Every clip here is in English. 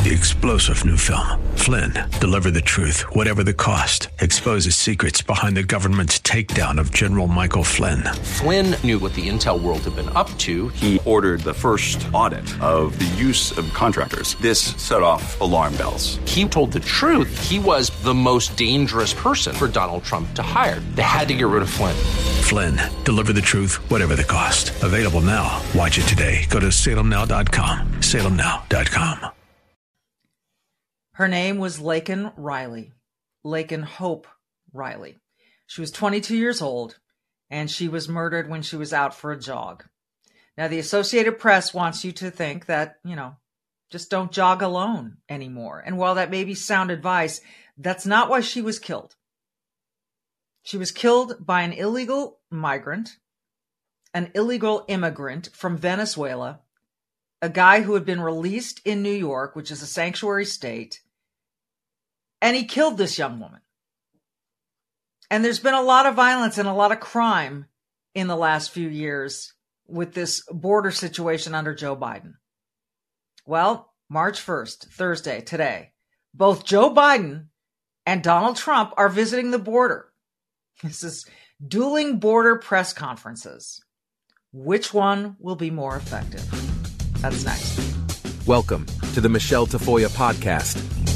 The explosive new film, Flynn, deliver the truth, whatever the cost, exposes secrets behind the government's takedown of General Michael Flynn. Flynn knew what the intel world had been up to. He ordered the first audit of the use of contractors. This set off alarm bells. He told the truth. He was the most dangerous person for Donald Trump to hire. They had to get rid of Flynn. Flynn, deliver the truth, whatever the cost. Available now. Watch it today. Go to salemnow.com. salemnow.com. Her name was Laken Riley. Laken Hope Riley. She was 22 years old, and she was murdered when she was out for a jog. Now, the Associated Press wants you to think that, just don't jog alone anymore. And while that may be sound advice, that's not why she was killed. She was killed by an illegal migrant, an illegal immigrant from Venezuela, a guy who had been released in New York, which is a sanctuary state, and he killed this young woman. And there's been a lot of violence and a lot of crime in the last few years with this border situation under Joe Biden. Well, March 1st, Thursday, today, both Joe Biden and Donald Trump are visiting the border. This is dueling border press conferences. Which one will be more effective? That's next. Welcome to the Michelle Tafoya podcast.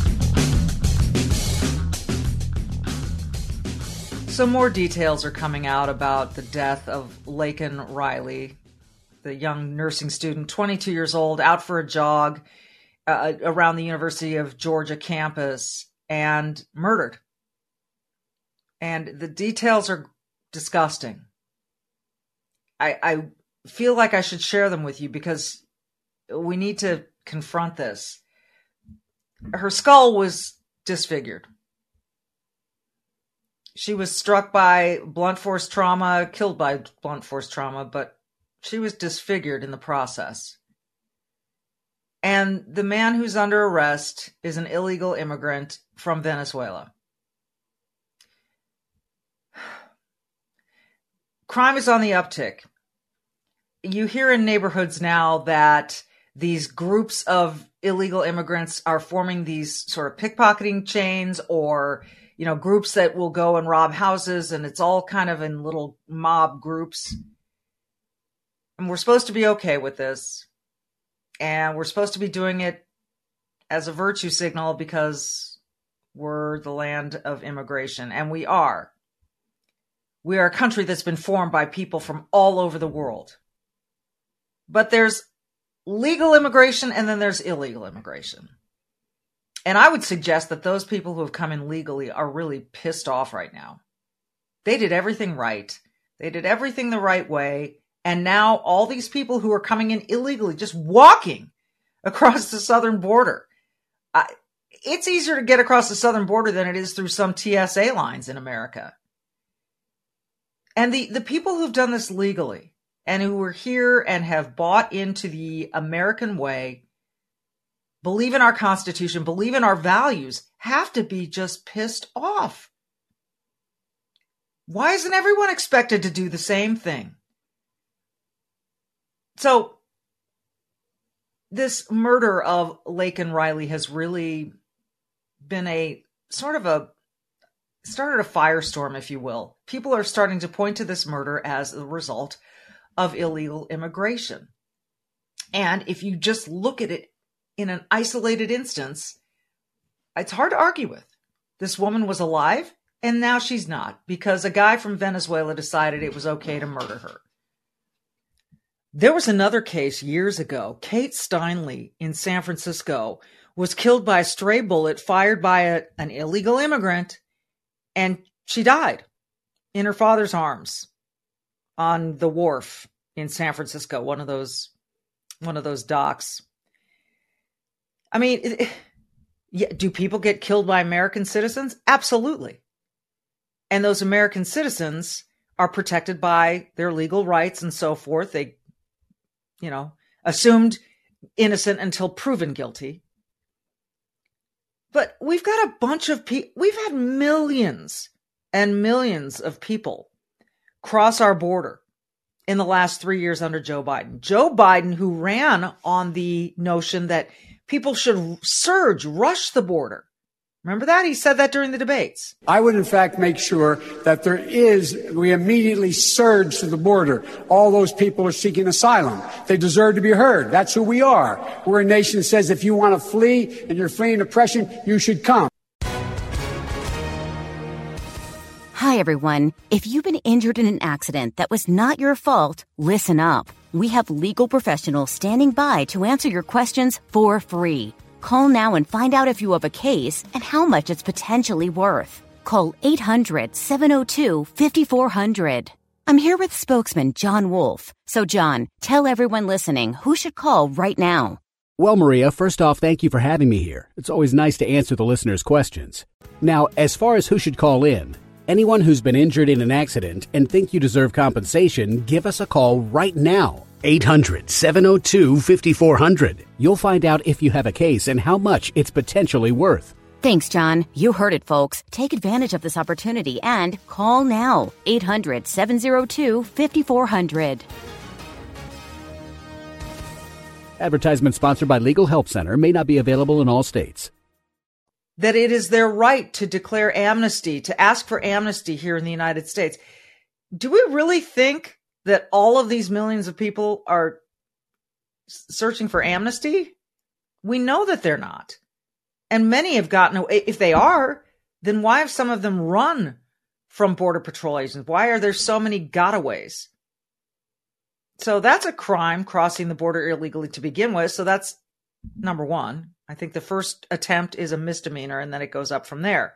Some more details are coming out about the death of Laken Riley, the young nursing student, 22 years old, out for a jog around the University of Georgia campus and murdered. And the details are disgusting. I feel like I should share them with you because we need to confront this. Her skull was disfigured. She was struck by blunt force trauma, killed by blunt force trauma, but she was disfigured in the process. And the man who's under arrest is an illegal immigrant from Venezuela. Crime is on the uptick. You hear in neighborhoods now that these groups of illegal immigrants are forming these sort of pickpocketing chains or, groups that will go and rob houses, and it's all kind of in little mob groups. And we're supposed to be okay with this. And we're supposed to be doing it as a virtue signal because we're the land of immigration. And we are. We are a country that's been formed by people from all over the world. But there's legal immigration and then there's illegal immigration. And I would suggest that those people who have come in legally are really pissed off right now. They did everything right. They did everything the right way. And now all these people who are coming in illegally, just walking across the southern border. It's easier to get across the southern border than it is through some TSA lines in America. And the people who've done this legally and who are here and have bought into the American way, believe in our Constitution, believe in our values, have to be just pissed off. Why isn't everyone expected to do the same thing? So this murder of Laken Riley has really been started a firestorm, if you will. People are starting to point to this murder as the result of illegal immigration. And if you just look at it in an isolated instance, it's hard to argue with. This woman was alive, and now she's not, because a guy from Venezuela decided it was okay to murder her. There was another case years ago. Kate Steinle in San Francisco was killed by a stray bullet fired by an illegal immigrant, and she died in her father's arms on the wharf in San Francisco, one of those docks. I mean, do people get killed by American citizens? Absolutely. And those American citizens are protected by their legal rights and so forth. They, assumed innocent until proven guilty. But we've got a bunch of people, we've had millions and millions of people cross our border in the last 3 years under Joe Biden. Joe Biden, who ran on the notion that people should rush the border. Remember that? He said that during the debates. I would, in fact, make sure that we immediately surge to the border. All those people are seeking asylum. They deserve to be heard. That's who we are. We're a nation that says if you want to flee and you're fleeing oppression, you should come. Hi, everyone. If you've been injured in an accident that was not your fault, listen up. We have legal professionals standing by to answer your questions for free. Call now and find out if you have a case and how much it's potentially worth. Call 800-702-5400. I'm here with spokesman John Wolf. So, John, tell everyone listening who should call right now. Well, Maria, first off, thank you for having me here. It's always nice to answer the listeners' questions. Now, as far as who should call in, anyone who's been injured in an accident and think you deserve compensation, give us a call right now. 800-702-5400. You'll find out if you have a case and how much it's potentially worth. Thanks, John. You heard it, folks. Take advantage of this opportunity and call now. 800-702-5400. Advertisement sponsored by Legal Help Center. May not be available in all states. That it is their right to declare amnesty, to ask for amnesty here in the United States. Do we really think that all of these millions of people are searching for amnesty? We know that they're not. And many have gotten away. If they are, then why have some of them run from Border Patrol agents? Why are there so many gotaways? So that's a crime, crossing the border illegally to begin with. So that's number one. I think the first attempt is a misdemeanor, and then it goes up from there.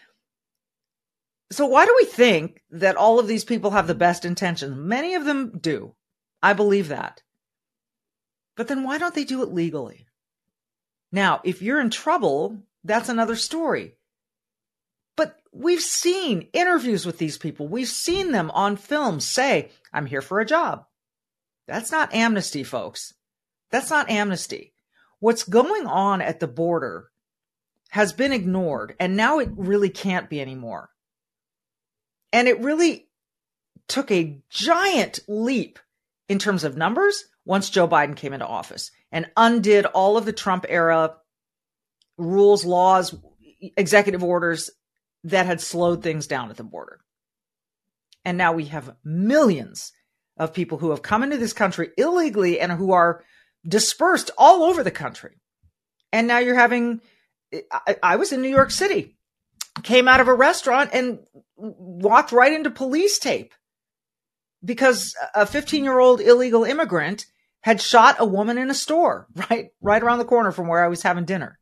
So why do we think that all of these people have the best intentions? Many of them do. I believe that. But then why don't they do it legally? Now, if you're in trouble, that's another story. But we've seen interviews with these people. We've seen them on film say, I'm here for a job. That's not amnesty, folks. That's not amnesty. What's going on at the border has been ignored, and now it really can't be anymore. And it really took a giant leap in terms of numbers once Joe Biden came into office and undid all of the Trump era rules, laws, executive orders that had slowed things down at the border. And now we have millions of people who have come into this country illegally and who are dispersed all over the country. And now you're having, I was in New York City, came out of a restaurant and walked right into police tape because a 15-year-old illegal immigrant had shot a woman in a store right around the corner from where I was having dinner.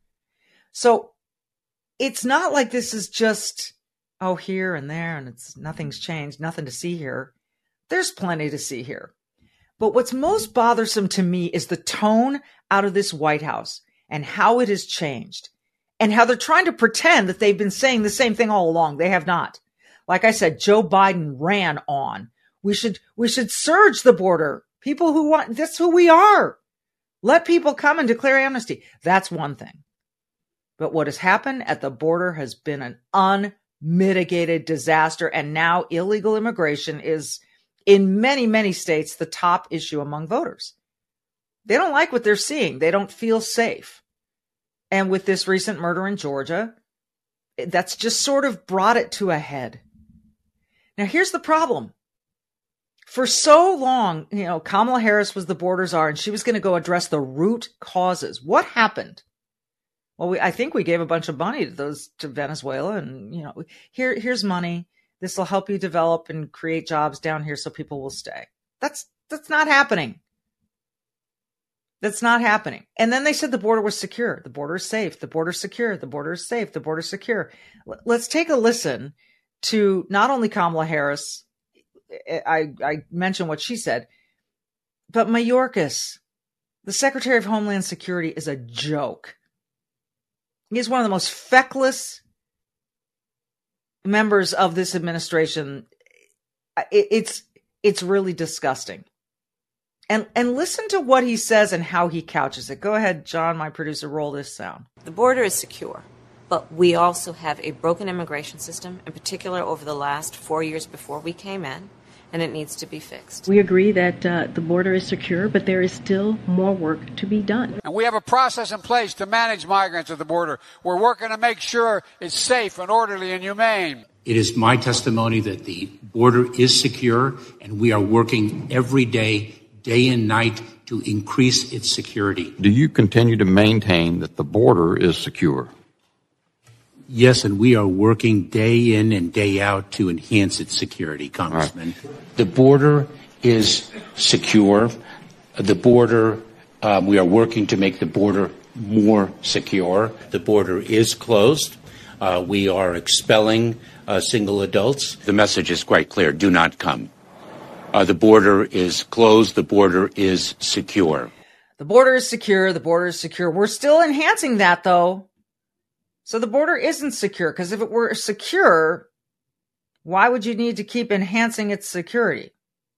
So it's not like this is just, here and there, and nothing's changed, nothing to see here. There's plenty to see here. But what's most bothersome to me is the tone out of this White House and how it has changed and how they're trying to pretend that they've been saying the same thing all along. They have not. Like I said, Joe Biden ran on. We should surge the border. People who want, that's who we are. Let people come and declare amnesty. That's one thing. But what has happened at the border has been an unmitigated disaster. And now illegal immigration is, in many, many states, the top issue among voters. They don't like what they're seeing. They don't feel safe. And with this recent murder in Georgia, that's just sort of brought it to a head. Now, here's the problem. For so long, Kamala Harris was the border czar, and she was going to go address the root causes. What happened? Well, I think we gave a bunch of money to Venezuela, and here's money. This will help you develop and create jobs down here so people will stay. That's not happening. That's not happening. And then they said the border was secure. The border is safe. The border is secure. The border is safe. The border is secure. Let's take a listen to not only Kamala Harris. I mentioned what she said, but Mayorkas, the Secretary of Homeland Security, is a joke. He's one of the most feckless members of this administration. It's really disgusting. And listen to what he says and how he couches it. Go ahead, John, my producer, roll this sound. The border is secure, but we also have a broken immigration system, in particular over the last 4 years before we came in. and it needs to be fixed. We agree that the border is secure, but there is still more work to be done. And we have a process in place to manage migrants at the border. We're working to make sure it's safe and orderly and humane. It is my testimony that the border is secure, and we are working every day, day and night, to increase its security. Do you continue to maintain that the border is secure? Yes, and we are working day in and day out to enhance its security, Congressman. Right. The border is secure. The border, we are working to make the border more secure. The border is closed. We are expelling single adults. The message is quite clear. Do not come. The border is closed. The border is secure. The border is secure. The border is secure. We're still enhancing that, though. So the border isn't secure, because if it were secure, why would you need to keep enhancing its security?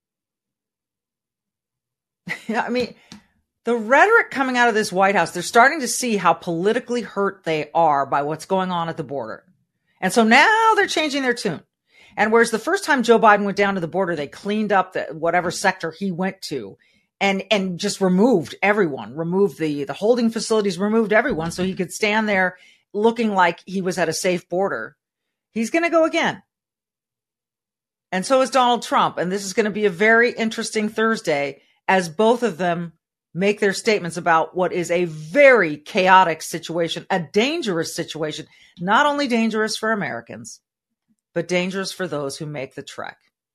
I mean, the rhetoric coming out of this White House, they're starting to see how politically hurt they are by what's going on at the border. And so now they're changing their tune. And whereas the first time Joe Biden went down to the border, they cleaned up whatever sector he went to and just removed everyone, removed the holding facilities, removed everyone so he could stand there looking like he was at a safe border. He's going to go again. And so is Donald Trump. And this is going to be a very interesting Thursday as both of them make their statements about what is a very chaotic situation, a dangerous situation, not only dangerous for Americans, but dangerous for those who make the trek.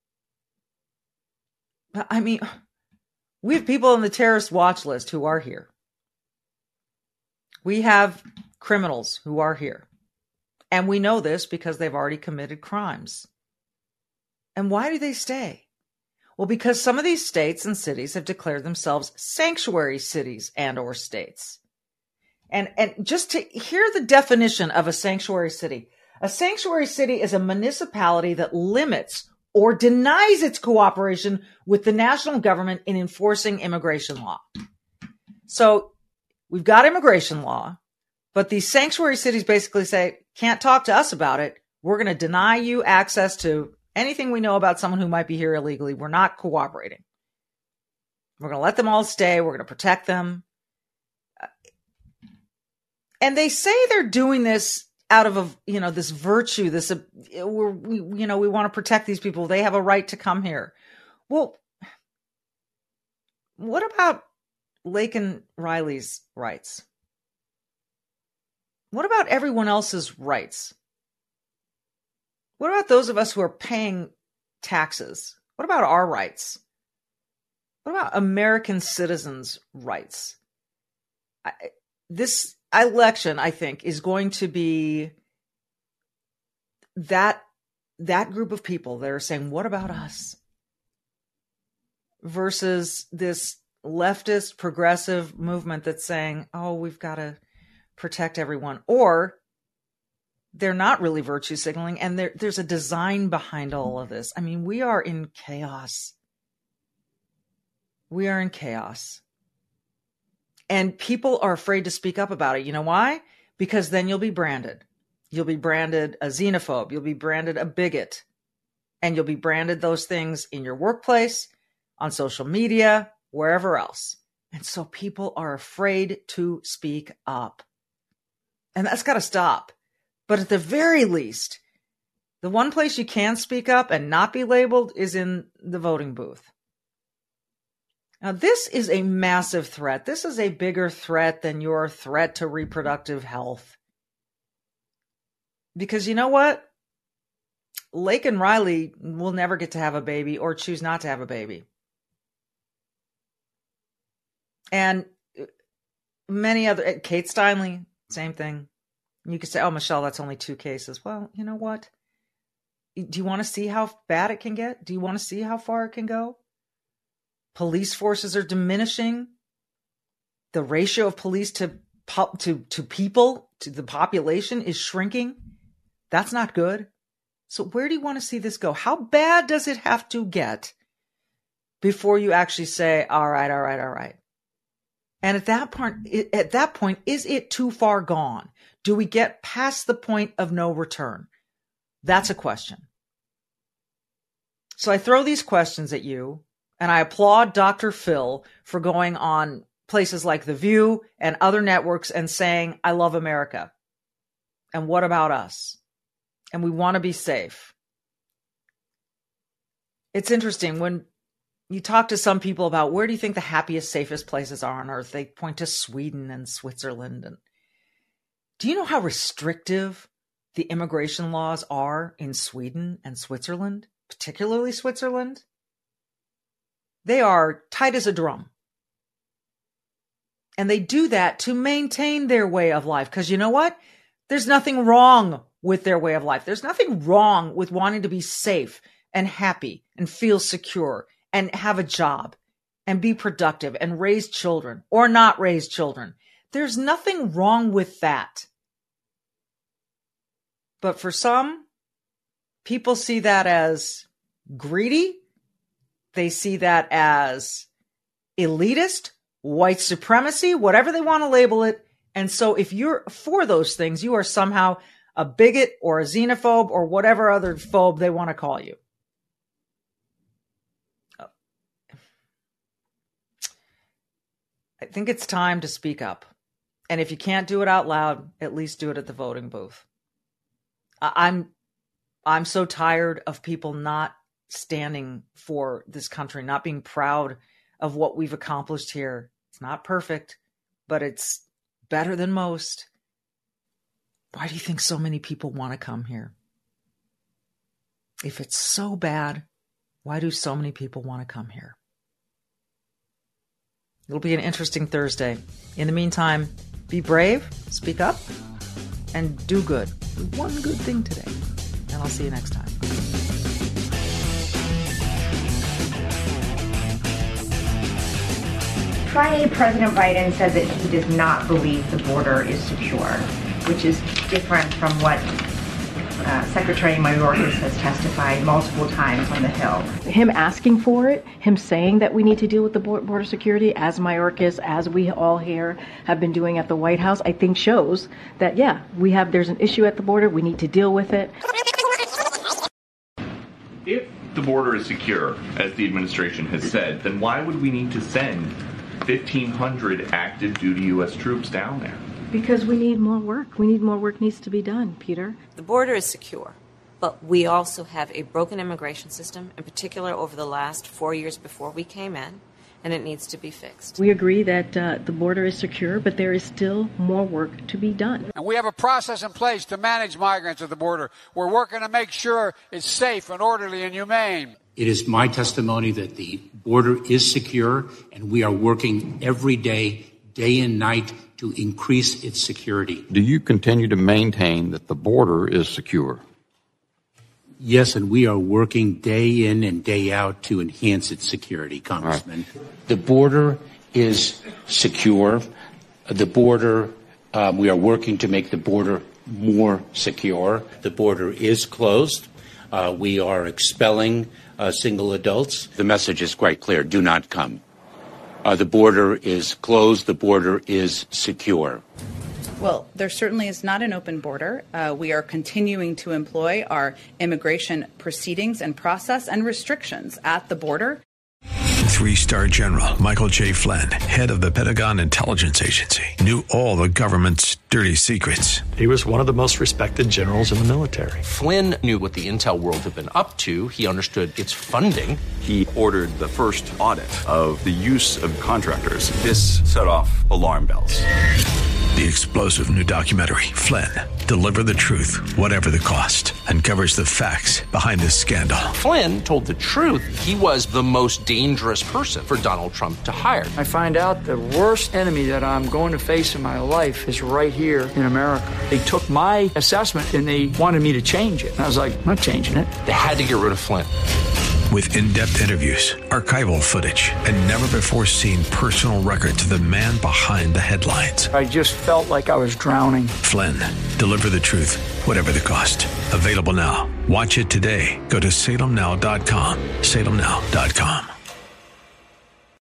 I mean, we have people on the terrorist watch list who are here. We have criminals who are here. And we know this because they've already committed crimes. And why do they stay? Well, because some of these states and cities have declared themselves sanctuary cities and or states. And just to hear the definition of a sanctuary city is a municipality that limits or denies its cooperation with the national government in enforcing immigration law. So we've got immigration law, but these sanctuary cities basically say, can't talk to us about it. We're going to deny you access to anything we know about someone who might be here illegally. We're not cooperating. We're going to let them all stay. We're going to protect them. And they say they're doing this out of this virtue, we want to protect these people. They have a right to come here. Well, what about Laken Riley's rights? What about everyone else's rights? What about those of us who are paying taxes? What about our rights? What about American citizens' rights? This election, I think, is going to be that group of people that are saying, what about us? Versus this leftist progressive movement that's saying, oh, we've got to protect everyone. Or they're not really virtue signaling, and there's a design behind all of this. I mean, we are in chaos. We are in chaos. And people are afraid to speak up about it. You know why? Because then you'll be branded. You'll be branded a xenophobe. You'll be branded a bigot. And you'll be branded those things in your workplace, on social media, wherever else. And so people are afraid to speak up. And that's got to stop. But at the very least, the one place you can speak up and not be labeled is in the voting booth. Now, this is a massive threat. This is a bigger threat than your threat to reproductive health. Because you know what? Laken Riley will never get to have a baby or choose not to have a baby. And many other, Kate Steinle, same thing. You could say, oh, Michelle, that's only 2 cases. Well, you know what? Do you want to see how bad it can get? Do you want to see how far it can go? Police forces are diminishing. The ratio of police to people, to the population is shrinking. That's not good. So where do you want to see this go? How bad does it have to get before you actually say, all right. And at that point, is it too far gone? Do we get past the point of no return? That's a question. So I throw these questions at you, and I applaud Dr. Phil for going on places like The View and other networks and saying, I love America. And what about us? And we want to be safe. It's interesting when you talk to some people about where do you think the happiest, safest places are on earth? They point to Sweden and Switzerland. And do you know how restrictive the immigration laws are in Sweden and Switzerland, particularly Switzerland? They are tight as a drum. And they do that to maintain their way of life. Because you know what? There's nothing wrong with their way of life. There's nothing wrong with wanting to be safe and happy and feel secure and have a job and be productive and raise children or not raise children. There's nothing wrong with that. But for some, people see that as greedy. They see that as elitist, white supremacy, whatever they want to label it. And so if you're for those things, you are somehow a bigot or a xenophobe or whatever other phobe they want to call you. I think it's time to speak up. And if you can't do it out loud, at least do it at the voting booth. I'm so tired of people not standing for this country, not being proud of what we've accomplished here. It's not perfect, but it's better than most. Why do you think so many people want to come here? If it's so bad, why do so many people want to come here? It'll be an interesting Thursday. In the meantime, be brave, speak up, and do good. Do one good thing today. And I'll see you next time. Friday, President Biden said that he does not believe the border is secure, which is different from what Secretary Mayorkas has testified multiple times on the Hill. Him asking for it, him saying that we need to deal with the border security, as Mayorkas, as we all here have been doing at the White House, I think shows that, yeah, there's an issue at the border, we need to deal with it. If the border is secure, as the administration has said, then why would we need to send 1,500 active duty U.S. troops down there? Because we need more work. We need more work needs to be done, Peter. The border is secure, but we also have a broken immigration system, in particular over the last 4 years before we came in, and it needs to be fixed. We agree that the border is secure, but there is still more work to be done. And we have a process in place to manage migrants at the border. We're working to make sure it's safe and orderly and humane. It is my testimony that the border is secure, and we are working every day, day and night, to increase its security. Do you continue to maintain that the border is secure? Yes, and we are working day in and day out to enhance its security, Congressman. Right. The border is secure. The border, we are working to make the border more secure. The border is closed. We are expelling single adults. The message is quite clear. Do not come. The border is closed. The border is secure. Well, there certainly is not an open border. We are continuing to employ our immigration proceedings and process and restrictions at the border. 3-star General Michael J. Flynn, head of the Pentagon Intelligence Agency, knew all the government's dirty secrets. He was one of the most respected generals in the military. Flynn knew what the intel world had been up to. He understood its funding. He ordered the first audit of the use of contractors. This set off alarm bells. The explosive new documentary, Flynn, Deliver the Truth, Whatever the Cost, uncovers the facts behind this scandal. Flynn told the truth. He was the most dangerous person for Donald Trump to hire. I find out the worst enemy that I'm going to face in my life is right here in America. They took my assessment and they wanted me to change it. And I was like, I'm not changing it. They had to get rid of Flynn. With in-depth interviews, archival footage, and never-before-seen personal records of the man behind the headlines. I just felt like I was drowning. Flynn, Deliver the Truth, Whatever the Cost. Available now. Watch it today. Go to salemnow.com. salemnow.com.